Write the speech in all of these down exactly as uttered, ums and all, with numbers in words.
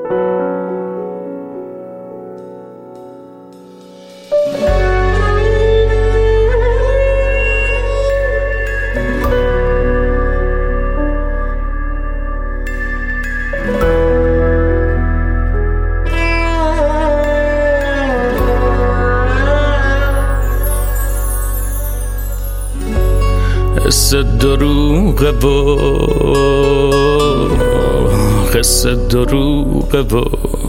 قصه دروغه و قصه دروغه و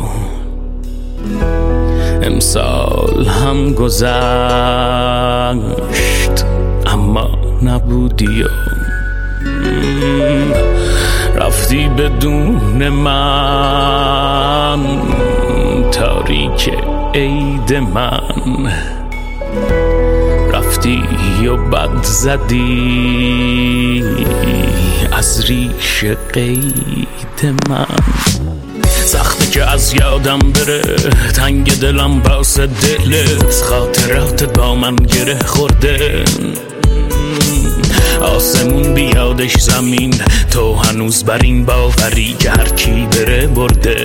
امسال هم گذشت اما نبودی و رفتی بدون من تاریک عید من رفتی و بد زدی از ریش قید من سخته که از یادم بره تنگ دلم باس دلت خاطراتت با من گره خورده آسمون بیادش زمین تو هنوز بر این باوری که هر کی بره برده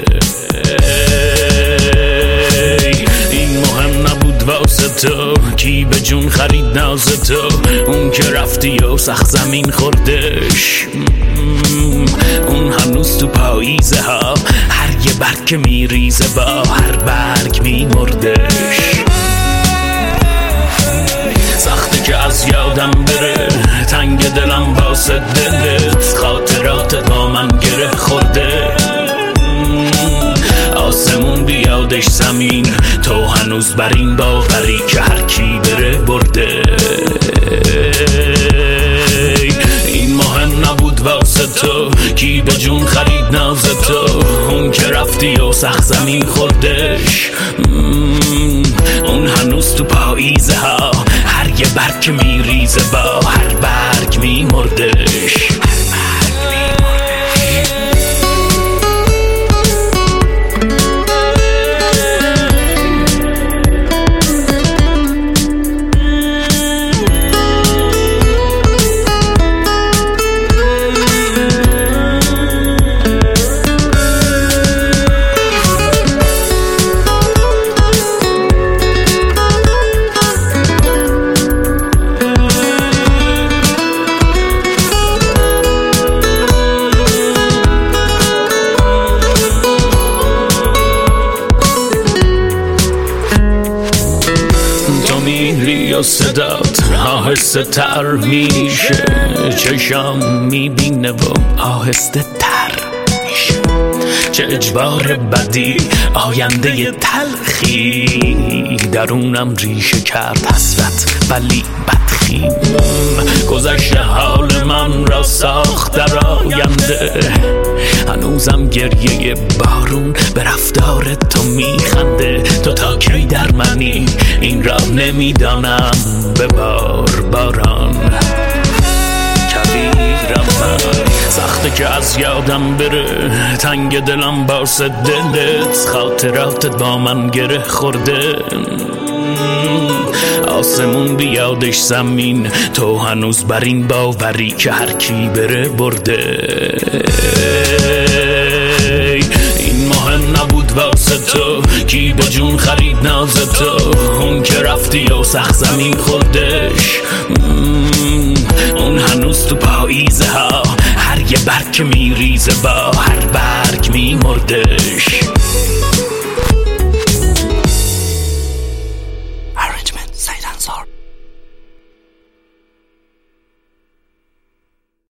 این مهم نبود واسه تو کی به جون خرید ناز تو اون که رفتی و سخت زمین خوردش اون هنوز تو پاییزه ها هر یه برگ میریزه با هر برگ میمردش سخته که از یادم بره تنگ دلم واسه دلت خاطرات با من گره خورده آسمون بیادش زمین تو هنوز بر این باوری که هر کی بره برده این مهم نبود واسه تو کی به جون خرید ناز تو اون که رفتی و سخت زمین خوردش اون هنوز تو پاییزه ها هر یه برگ میریزه با هر برگ میمردش میری و صدات آهسته تر میشه چشم میبینه و آهسته تر میشه چه اجبار بدی آینده تلخی درونم ریشه کرد حسرت ولی بدخیم گذشته حال من را ساخت در آینده هنوزم گریه بارون به رفتار تو میخنده تو تا کی در منی این را نمیدانم به بار باران کبیرم من سخته که از یادم بره تنگ دلم باس دلت خاطراتت با من گره خورده آسمون بیادش زمین تو هنوز بر این باوری که هر کی بره برده این مهم نبود واسه تو کی به جون خرید ناز تو اون که رفتی و سخت زمین خوردش اون هنوز تو پاییزه ها هر یه برگ میریزه با هر برگ میمردش